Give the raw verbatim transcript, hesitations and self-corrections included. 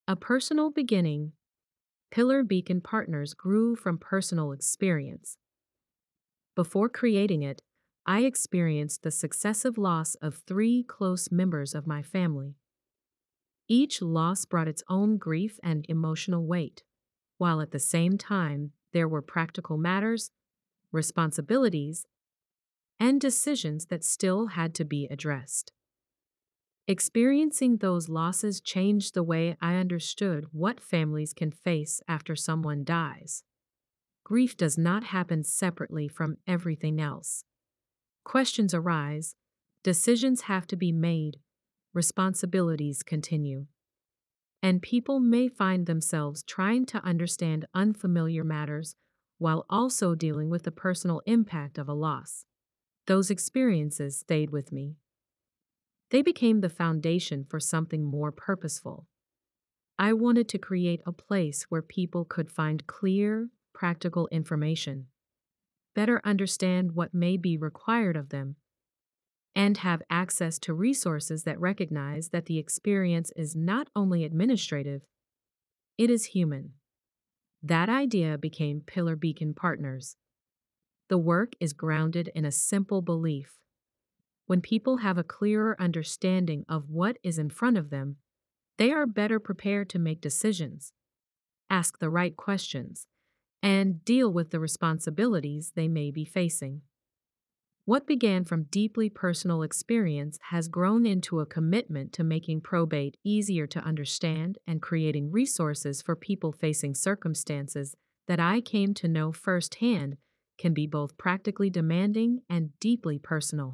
A personal beginning, Pillar Beacon Partners grew from personal experience. Before creating it, I experienced the successive loss of three close members of my family. Each loss brought its own grief and emotional weight, while at the same time there were practical matters, responsibilities, and decisions that still had to be addressed. Experiencing those losses changed the way I understood what families can face after someone dies. Grief does not happen separately from everything else. Questions arise, decisions have to be made, responsibilities continue, and people may find themselves trying to understand unfamiliar matters while also dealing with the personal impact of a loss. Those experiences stayed with me. They became the foundation for something more purposeful. I wanted to create a place where people could find clear, practical information, better understand what may be required of them, and have access to resources that recognize that the experience is not only administrative, it is human. That idea became Pillar Beacon Partners. The work is grounded in a simple belief. When people have a clearer understanding of what is in front of them, they are better prepared to make decisions, ask the right questions, and deal with the responsibilities they may be facing. What began from deeply personal experience has grown into a commitment to making probate easier to understand and creating resources for people facing circumstances that I came to know firsthand can be both practically demanding and deeply personal.